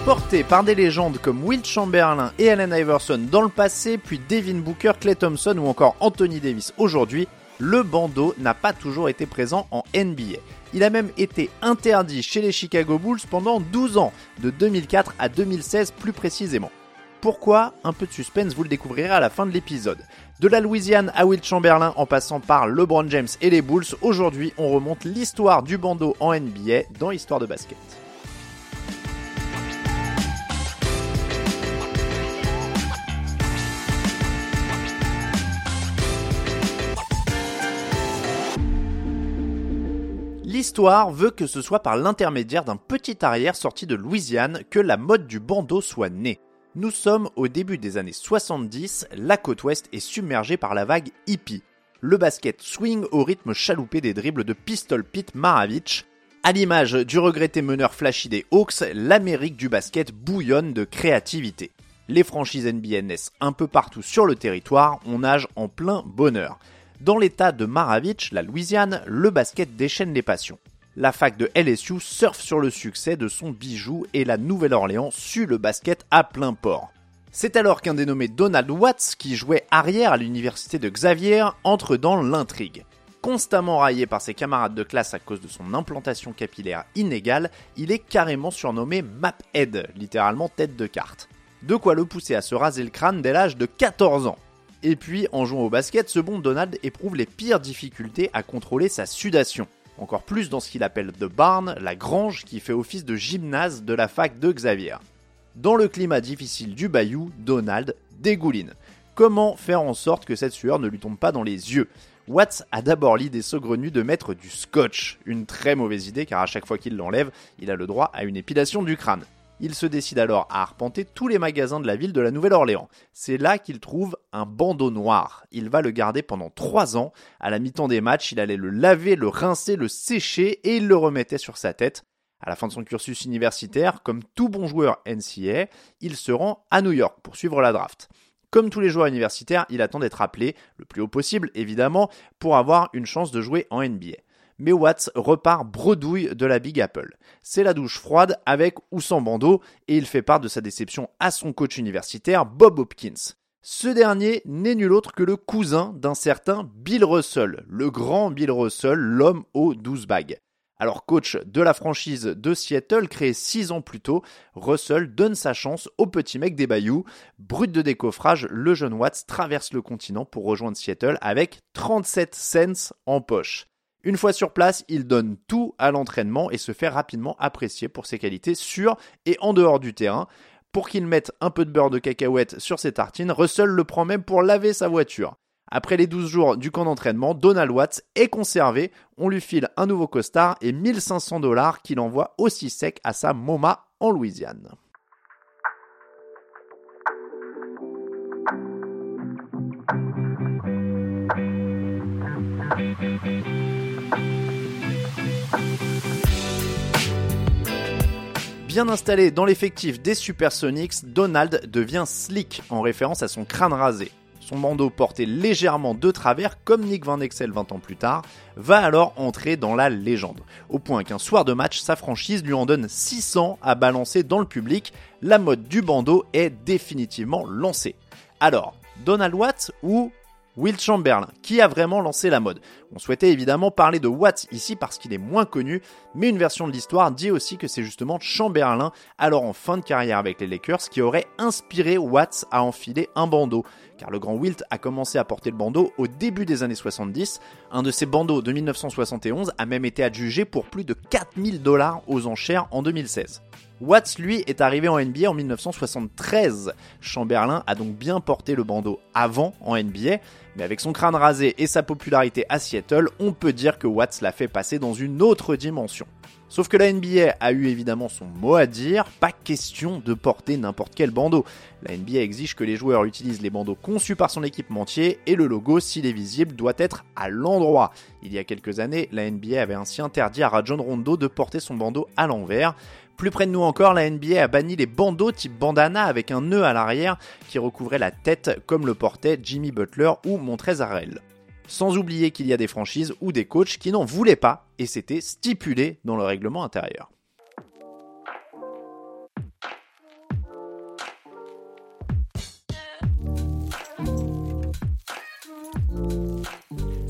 Porté par des légendes comme Wilt Chamberlain et Allen Iverson dans le passé, puis Devin Booker, Klay Thompson ou encore Anthony Davis aujourd'hui, le bandeau n'a pas toujours été présent en NBA. Il a même été interdit chez les Chicago Bulls pendant 12 ans, de 2004 à 2016 plus précisément. Pourquoi ? Un peu de suspense, vous le découvrirez à la fin de l'épisode. De la Louisiane à Wilt Chamberlain en passant par LeBron James et les Bulls, aujourd'hui on remonte l'histoire du bandeau en NBA dans Histoire de basket. L'histoire veut que ce soit par l'intermédiaire d'un petit arrière sorti de Louisiane que la mode du bandeau soit née. Nous sommes au début des années 70, la côte ouest est submergée par la vague hippie. Le basket swing au rythme chaloupé des dribbles de Pistol Pete Maravich. À l'image du regretté meneur flashy des Hawks, l'Amérique du basket bouillonne de créativité. Les franchises NBA naissent un peu partout sur le territoire, on nage en plein bonheur. Dans l'état de Maravich, la Louisiane, le basket déchaîne les passions. La fac de LSU surfe sur le succès de son bijou et la Nouvelle-Orléans sue le basket à plein port. C'est alors qu'un dénommé Donald Watts, qui jouait arrière à l'université de Xavier, entre dans l'intrigue. Constamment raillé par ses camarades de classe à cause de son implantation capillaire inégale, il est carrément surnommé Maphead, littéralement tête de carte. De quoi le pousser à se raser le crâne dès l'âge de 14 ans. Et puis, en jouant au basket, ce bon Donald éprouve les pires difficultés à contrôler sa sudation. Encore plus dans ce qu'il appelle The Barn, la grange qui fait office de gymnase de la fac de Xavier. Dans le climat difficile du bayou, Donald dégouline. Comment faire en sorte que cette sueur ne lui tombe pas dans les yeux ? Watts a d'abord l'idée saugrenue de mettre du scotch. Une très mauvaise idée car à chaque fois qu'il l'enlève, il a le droit à une épilation du crâne. Il se décide alors à arpenter tous les magasins de la ville de la Nouvelle-Orléans. C'est là qu'il trouve un bandeau noir. Il va le garder pendant 3 ans. À la mi-temps des matchs, il allait le laver, le rincer, le sécher et il le remettait sur sa tête. À la fin de son cursus universitaire, comme tout bon joueur NCAA, il se rend à New York pour suivre la draft. Comme tous les joueurs universitaires, il attend d'être appelé, le plus haut possible évidemment, pour avoir une chance de jouer en NBA. Mais Watts repart bredouille de la Big Apple. C'est la douche froide avec ou sans bandeau et il fait part de sa déception à son coach universitaire Bob Hopkins. Ce dernier n'est nul autre que le cousin d'un certain Bill Russell, le grand Bill Russell, l'homme aux 12 bagues. Alors coach de la franchise de Seattle créée 6 ans plus tôt, Russell donne sa chance au petit mec des Bayous. Brut de décoffrage, le jeune Watts traverse le continent pour rejoindre Seattle avec 37 cents en poche. Une fois sur place, il donne tout à l'entraînement et se fait rapidement apprécier pour ses qualités sur et en dehors du terrain. Pour qu'il mette un peu de beurre de cacahuète sur ses tartines, Russell le prend même pour laver sa voiture. Après les 12 jours du camp d'entraînement, Donald Watts est conservé, on lui file un nouveau costard et $1 500 qu'il envoie aussi sec à sa MoMA en Louisiane. Bien installé dans l'effectif des Supersonics, Donald devient slick en référence à son crâne rasé. Son bandeau porté légèrement de travers comme Nick Van Exel 20 ans plus tard, va alors entrer dans la légende. Au point qu'un soir de match, sa franchise lui en donne 600 à balancer dans le public. La mode du bandeau est définitivement lancée. Alors, Donald Watts ou Wilt Chamberlain, qui a vraiment lancé la mode. On souhaitait évidemment parler de Watts ici parce qu'il est moins connu, mais une version de l'histoire dit aussi que c'est justement Chamberlain, alors en fin de carrière avec les Lakers, qui aurait inspiré Watts à enfiler un bandeau. Car le grand Wilt a commencé à porter le bandeau au début des années 70. Un de ces bandeaux de 1971 a même été adjugé pour plus de $4 000 aux enchères en 2016. Watts, lui, est arrivé en NBA en 1973. Chamberlain a donc bien porté le bandeau avant en NBA, mais avec son crâne rasé et sa popularité à Seattle, on peut dire que Watts l'a fait passer dans une autre dimension. Sauf que la NBA a eu évidemment son mot à dire, pas question de porter n'importe quel bandeau. La NBA exige que les joueurs utilisent les bandeaux conçus par son équipementier et le logo, s'il est visible, doit être à l'endroit. Il y a quelques années, la NBA avait ainsi interdit à Rajon Rondo de porter son bandeau à l'envers. Plus près de nous encore, la NBA a banni les bandeaux type bandana avec un nœud à l'arrière qui recouvrait la tête comme le portait Jimmy Butler ou Montrezl Harrell. Sans oublier qu'il y a des franchises ou des coachs qui n'en voulaient pas et c'était stipulé dans le règlement intérieur.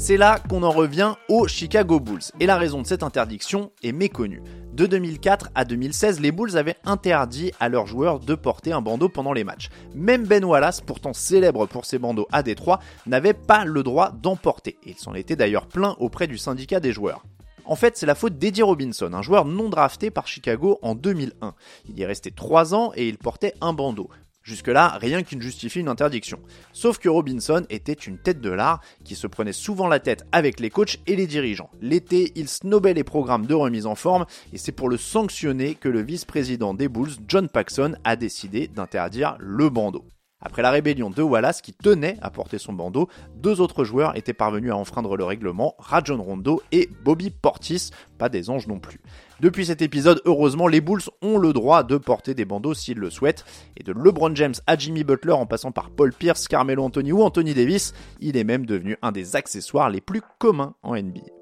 C'est là qu'on en revient aux Chicago Bulls, et la raison de cette interdiction est méconnue. De 2004 à 2016, les Bulls avaient interdit à leurs joueurs de porter un bandeau pendant les matchs. Même Ben Wallace, pourtant célèbre pour ses bandeaux à Détroit, n'avait pas le droit d'en porter, et il s'en était d'ailleurs plaint auprès du syndicat des joueurs. En fait, c'est la faute d'Eddie Robinson, un joueur non drafté par Chicago en 2001. Il y est resté 3 ans et il portait un bandeau. Jusque-là, rien qui ne justifie une interdiction. Sauf que Robinson était une tête de l'art qui se prenait souvent la tête avec les coachs et les dirigeants. L'été, il snobait les programmes de remise en forme et c'est pour le sanctionner que le vice-président des Bulls, John Paxson, a décidé d'interdire le bandeau. Après la rébellion de Wallace qui tenait à porter son bandeau, 2 autres joueurs étaient parvenus à enfreindre le règlement, Rajon Rondo et Bobby Portis, pas des anges non plus. Depuis cet épisode, heureusement, les Bulls ont le droit de porter des bandeaux s'ils le souhaitent, et de LeBron James à Jimmy Butler en passant par Paul Pierce, Carmelo Anthony ou Anthony Davis, il est même devenu un des accessoires les plus communs en NBA.